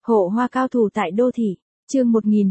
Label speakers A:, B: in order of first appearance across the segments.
A: Hộ hoa cao thủ tại đô thị, chương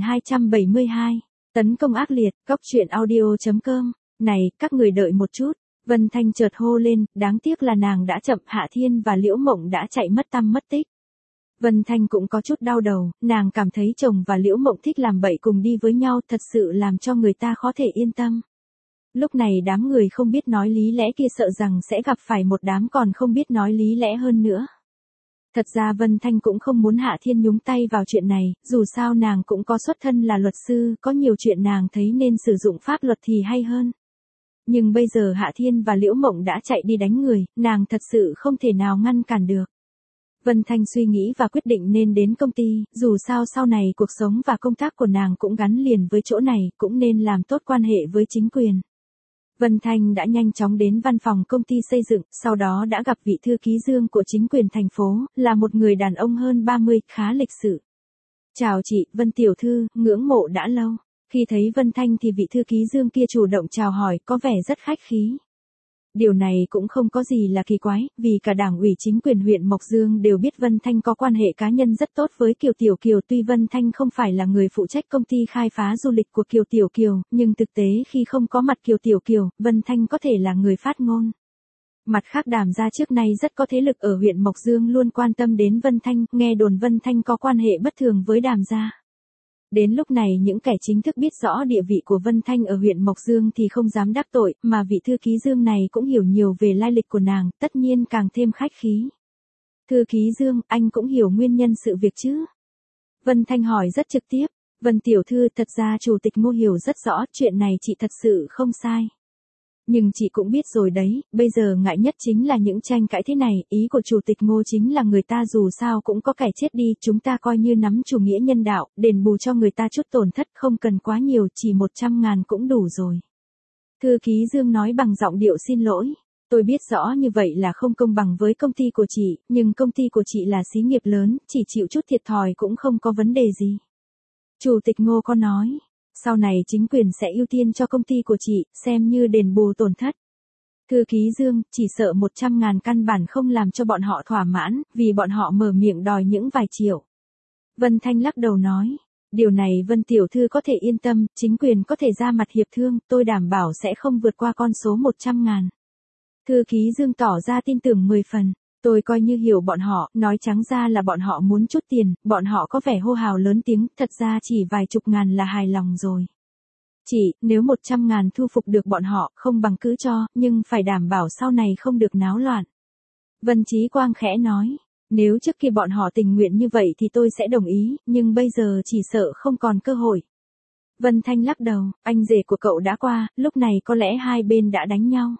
A: 1272, tấn công ác liệt, góc truyện audio.com, này, các người đợi một chút, Vân Thanh chợt hô lên, đáng tiếc là nàng đã chậm, Hạ Thiên và Liễu Mộng đã chạy mất tăm mất tích. Vân Thanh cũng có chút đau đầu, nàng cảm thấy chồng và Liễu Mộng thích làm bậy cùng đi với nhau thật sự làm cho người ta khó thể yên tâm. Lúc này đám người không biết nói lý lẽ kia sợ rằng sẽ gặp phải một đám còn không biết nói lý lẽ hơn nữa. Thật ra Vân Thanh cũng không muốn Hạ Thiên nhúng tay vào chuyện này, dù sao nàng cũng có xuất thân là luật sư, có nhiều chuyện nàng thấy nên sử dụng pháp luật thì hay hơn. Nhưng bây giờ Hạ Thiên và Liễu Mộng đã chạy đi đánh người, nàng thật sự không thể nào ngăn cản được. Vân Thanh suy nghĩ và quyết định nên đến công ty, dù sao sau này cuộc sống và công tác của nàng cũng gắn liền với chỗ này, cũng nên làm tốt quan hệ với chính quyền. Vân Thanh đã nhanh chóng đến văn phòng công ty xây dựng, sau đó đã gặp vị thư ký Dương của chính quyền thành phố, là một người đàn ông hơn 30, khá lịch sự. Chào chị, Vân tiểu thư, ngưỡng mộ đã lâu. Khi thấy Vân Thanh thì vị thư ký Dương kia chủ động chào hỏi, có vẻ rất khách khí. Điều này cũng không có gì là kỳ quái, vì cả đảng ủy chính quyền huyện Mộc Dương đều biết Vân Thanh có quan hệ cá nhân rất tốt với Kiều Tiểu Kiều. Tuy Vân Thanh không phải là người phụ trách công ty khai phá du lịch của Kiều Tiểu Kiều, nhưng thực tế khi không có mặt Kiều Tiểu Kiều, Vân Thanh có thể là người phát ngôn. Mặt khác Đàm gia trước nay rất có thế lực ở huyện Mộc Dương luôn quan tâm đến Vân Thanh, nghe đồn Vân Thanh có quan hệ bất thường với Đàm gia. Đến lúc này những kẻ chính thức biết rõ địa vị của Vân Thanh ở huyện Mộc Dương thì không dám đắc tội, mà vị thư ký Dương này cũng hiểu nhiều về lai lịch của nàng, tất nhiên càng thêm khách khí. Thư ký Dương, anh cũng hiểu nguyên nhân sự việc chứ? Vân Thanh hỏi rất trực tiếp. Vân tiểu thư, thật ra chủ tịch Ngô hiểu rất rõ, chuyện này chị thật sự không sai. Nhưng chị cũng biết rồi đấy, bây giờ ngại nhất chính là những tranh cãi thế này, ý của chủ tịch Ngô chính là người ta dù sao cũng có kẻ chết đi, chúng ta coi như nắm chủ nghĩa nhân đạo, đền bù cho người ta chút tổn thất, không cần quá nhiều, chỉ 100.000 cũng đủ rồi. Thư ký Dương nói bằng giọng điệu xin lỗi. Tôi biết rõ như vậy là không công bằng với công ty của chị, nhưng công ty của chị là xí nghiệp lớn, chỉ chịu chút thiệt thòi cũng không có vấn đề gì. Chủ tịch Ngô có nói. Sau này chính quyền sẽ ưu tiên cho công ty của chị, xem như đền bù tổn thất. Thư ký Dương, chỉ sợ 100.000 căn bản không làm cho bọn họ thỏa mãn, vì bọn họ mở miệng đòi những vài triệu. Vân Thanh lắc đầu nói, điều này Vân tiểu thư có thể yên tâm, chính quyền có thể ra mặt hiệp thương, tôi đảm bảo sẽ không vượt qua con số 100.000. Thư ký Dương tỏ ra tin tưởng 10 phần. Tôi coi như hiểu bọn họ, nói trắng ra là bọn họ muốn chút tiền, bọn họ có vẻ hô hào lớn tiếng, thật ra chỉ vài chục ngàn là hài lòng rồi. Chỉ, nếu 100.000 thu phục được bọn họ, không bằng cứ cho, nhưng phải đảm bảo sau này không được náo loạn. Vân Chí Quang khẽ nói, nếu trước kia bọn họ tình nguyện như vậy thì tôi sẽ đồng ý, nhưng bây giờ chỉ sợ không còn cơ hội. Vân Thanh lắc đầu, anh rể của cậu đã qua, lúc này có lẽ hai bên đã đánh nhau.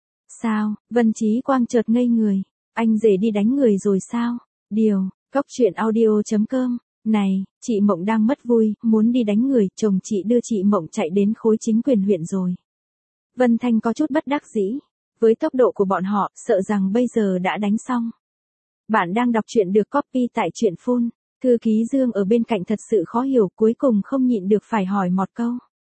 A: Sao? Vân Chí Quang chợt ngây người. Anh rể đi đánh người rồi sao? Góc truyện audio.com, này, chị Mộng đang mất vui, muốn đi đánh người, chồng chị đưa chị Mộng chạy đến khối chính quyền huyện rồi. Vân Thanh có chút bất đắc dĩ. Với tốc độ của bọn họ, sợ rằng bây giờ đã đánh xong. Bạn đang đọc truyện được copy tại truyện Phun. Thư ký Dương ở bên cạnh thật sự khó hiểu, cuối cùng không nhịn được phải hỏi một câu.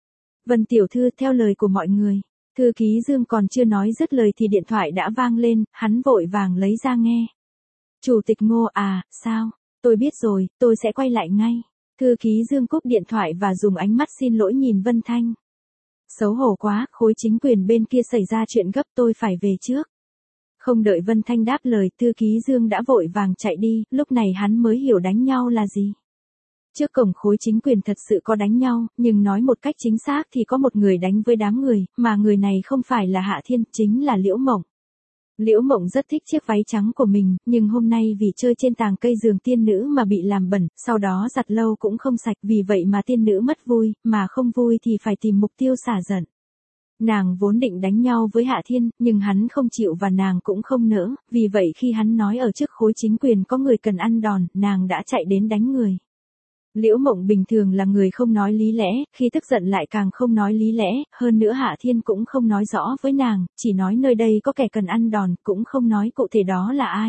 A: Vân tiểu thư, theo lời của mọi người. Thư ký Dương còn chưa nói dứt lời thì điện thoại đã vang lên, hắn vội vàng lấy ra nghe. Chủ tịch Ngô à, sao? Tôi biết rồi, tôi sẽ quay lại ngay. Thư ký Dương cúp điện thoại và dùng ánh mắt xin lỗi nhìn Vân Thanh. Xấu hổ quá, khối chính quyền bên kia xảy ra chuyện gấp, tôi phải về trước. Không đợi Vân Thanh đáp lời, thư ký Dương đã vội vàng chạy đi, lúc này hắn mới hiểu đánh nhau là gì. Trước cổng khối chính quyền thật sự có đánh nhau, nhưng nói một cách chính xác thì có một người đánh với đám người, mà người này không phải là Hạ Thiên, chính là Liễu Mộng. Liễu Mộng rất thích chiếc váy trắng của mình, nhưng hôm nay vì chơi trên tàng cây giường tiên nữ mà bị làm bẩn, sau đó giặt lâu cũng không sạch, vì vậy mà tiên nữ mất vui, mà không vui thì phải tìm mục tiêu xả giận. Nàng vốn định đánh nhau với Hạ Thiên, nhưng hắn không chịu và nàng cũng không nỡ, vì vậy khi hắn nói ở trước khối chính quyền có người cần ăn đòn, nàng đã chạy đến đánh người. Liễu Mộng bình thường là người không nói lý lẽ, khi tức giận lại càng không nói lý lẽ, hơn nữa Hạ Thiên cũng không nói rõ với nàng, chỉ nói nơi đây có kẻ cần ăn đòn, cũng không nói cụ thể đó là ai.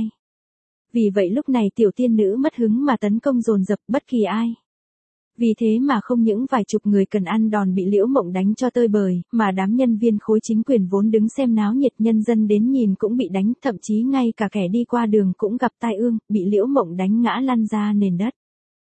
A: Vì vậy lúc này tiểu tiên nữ mất hứng mà tấn công dồn dập bất kỳ ai. Vì thế mà không những vài chục người cần ăn đòn bị Liễu Mộng đánh cho tơi bời, mà đám nhân viên khối chính quyền vốn đứng xem náo nhiệt nhân dân đến nhìn cũng bị đánh, thậm chí ngay cả kẻ đi qua đường cũng gặp tai ương, bị Liễu Mộng đánh ngã lăn ra nền đất.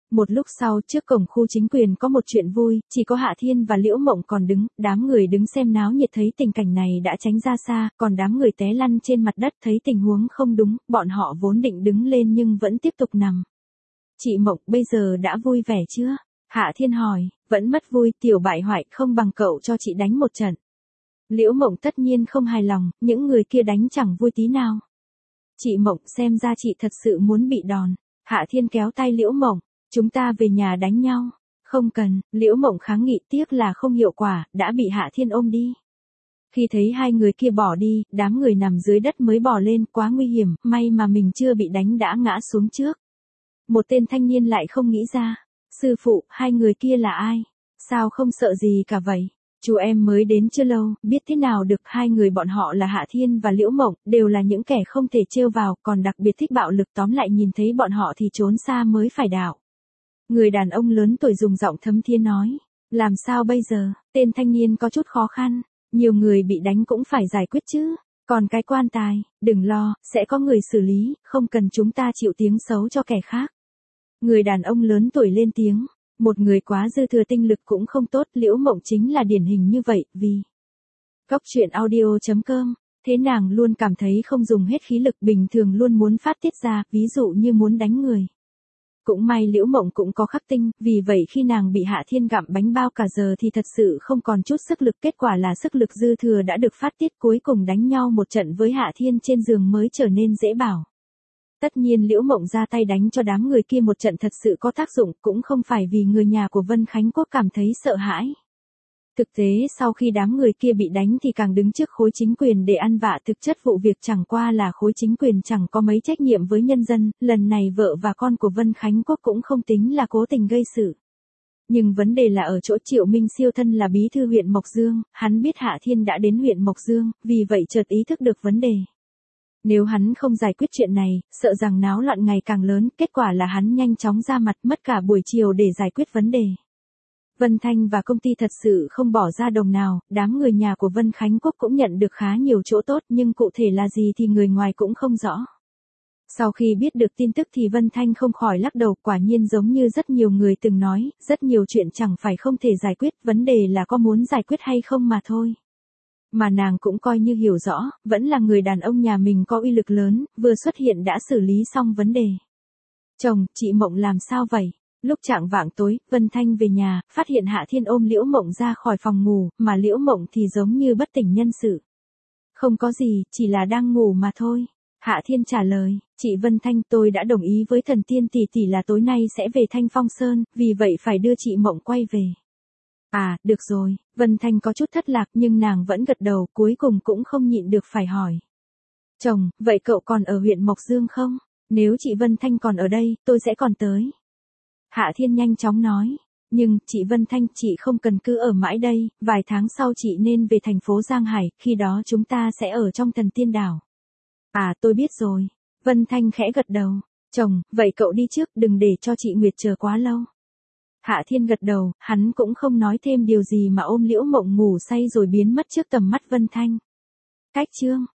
A: Một lúc sau trước cổng khu chính quyền có một chuyện vui, chỉ có Hạ Thiên và Liễu Mộng còn đứng, đám người đứng xem náo nhiệt thấy tình cảnh này đã tránh ra xa, còn đám người té lăn trên mặt đất thấy tình huống không đúng, bọn họ vốn định đứng lên nhưng vẫn tiếp tục nằm. Chị Mộng bây giờ đã vui vẻ chưa? Hạ Thiên hỏi, vẫn mất vui, tiểu bại hoại không bằng cậu cho chị đánh một trận. Liễu Mộng tất nhiên không hài lòng, những người kia đánh chẳng vui tí nào. Chị Mộng xem ra chị thật sự muốn bị đòn. Hạ Thiên kéo tay Liễu Mộng, chúng ta về nhà đánh nhau. Không cần, Liễu Mộng kháng nghị tiếc là không hiệu quả, đã bị Hạ Thiên ôm đi. Khi thấy hai người kia bỏ đi, đám người nằm dưới đất mới bỏ lên, quá nguy hiểm, may mà mình chưa bị đánh đã ngã xuống trước. Một tên thanh niên lại không nghĩ ra, sư phụ, hai người kia là ai? Sao không sợ gì cả vậy? Chú em mới đến chưa lâu, biết thế nào được, hai người bọn họ là Hạ Thiên và Liễu Mộng, đều là những kẻ không thể trêu vào, còn đặc biệt thích bạo lực, tóm lại nhìn thấy bọn họ thì trốn xa mới phải đạo. Người đàn ông lớn tuổi dùng giọng thấm thía nói, làm sao bây giờ? Tên thanh niên có chút khó khăn, nhiều người bị đánh cũng phải giải quyết chứ, còn cái quan tài, đừng lo, sẽ có người xử lý, không cần chúng ta chịu tiếng xấu cho kẻ khác. Người đàn ông lớn tuổi lên tiếng. Một người quá dư thừa tinh lực cũng không tốt, Liễu Mộng chính là điển hình như vậy, vì Góc truyện audio.com, thế nàng luôn cảm thấy không dùng hết khí lực bình thường luôn muốn phát tiết ra, ví dụ như muốn đánh người. Cũng may Liễu Mộng cũng có khắc tinh, vì vậy khi nàng bị Hạ Thiên gặm bánh bao cả giờ thì thật sự không còn chút sức lực, kết quả là sức lực dư thừa đã được phát tiết, cuối cùng đánh nhau một trận với Hạ Thiên trên giường mới trở nên dễ bảo. Tất nhiên Liễu Mộng ra tay đánh cho đám người kia một trận thật sự có tác dụng, cũng không phải vì người nhà của Vân Khánh Quốc cảm thấy sợ hãi. Thực tế sau khi đám người kia bị đánh thì càng đứng trước khối chính quyền để ăn vạ, thực chất vụ việc chẳng qua là khối chính quyền chẳng có mấy trách nhiệm với nhân dân, lần này vợ và con của Vân Khánh Quốc cũng không tính là cố tình gây sự. Nhưng vấn đề là ở chỗ Triệu Minh Siêu thân là bí thư huyện Mộc Dương, hắn biết Hạ Thiên đã đến huyện Mộc Dương, vì vậy chợt ý thức được vấn đề. Nếu hắn không giải quyết chuyện này, sợ rằng náo loạn ngày càng lớn, kết quả là hắn nhanh chóng ra mặt mất cả buổi chiều để giải quyết vấn đề. Vân Thanh và công ty thật sự không bỏ ra đồng nào, đám người nhà của Vân Khánh Quốc cũng nhận được khá nhiều chỗ tốt nhưng cụ thể là gì thì người ngoài cũng không rõ. Sau khi biết được tin tức thì Vân Thanh không khỏi lắc đầu, quả nhiên giống như rất nhiều người từng nói, rất nhiều chuyện chẳng phải không thể giải quyết, vấn đề là có muốn giải quyết hay không mà thôi. Mà nàng cũng coi như hiểu rõ, vẫn là người đàn ông nhà mình có uy lực lớn, vừa xuất hiện đã xử lý xong vấn đề. Chồng, chị Mộng làm sao vậy? Lúc chạng vạng tối, Vân Thanh về nhà, phát hiện Hạ Thiên ôm Liễu Mộng ra khỏi phòng ngủ, mà Liễu Mộng thì giống như bất tỉnh nhân sự. Không có gì, chỉ là đang ngủ mà thôi. Hạ Thiên trả lời, chị Vân Thanh, tôi đã đồng ý với thần tiên tỷ tỷ là tối nay sẽ về Thanh Phong Sơn, vì vậy phải đưa chị Mộng quay về. À, được rồi, Vân Thanh có chút thất lạc nhưng nàng vẫn gật đầu, cuối cùng cũng không nhịn được phải hỏi. Chồng, vậy cậu còn ở huyện Mộc Dương không? Nếu chị Vân Thanh còn ở đây, tôi sẽ còn tới. Hạ Thiên nhanh chóng nói, nhưng, chị Vân Thanh, chị không cần cứ ở mãi đây, vài tháng sau chị nên về thành phố Giang Hải, khi đó chúng ta sẽ ở trong Thần Tiên Đảo. À, tôi biết rồi. Vân Thanh khẽ gật đầu. Chồng, vậy cậu đi trước, đừng để cho chị Nguyệt chờ quá lâu. Hạ Thiên gật đầu, hắn cũng không nói thêm điều gì mà ôm Liễu Mộng ngủ say rồi biến mất trước tầm mắt Vân Thanh. Cách chương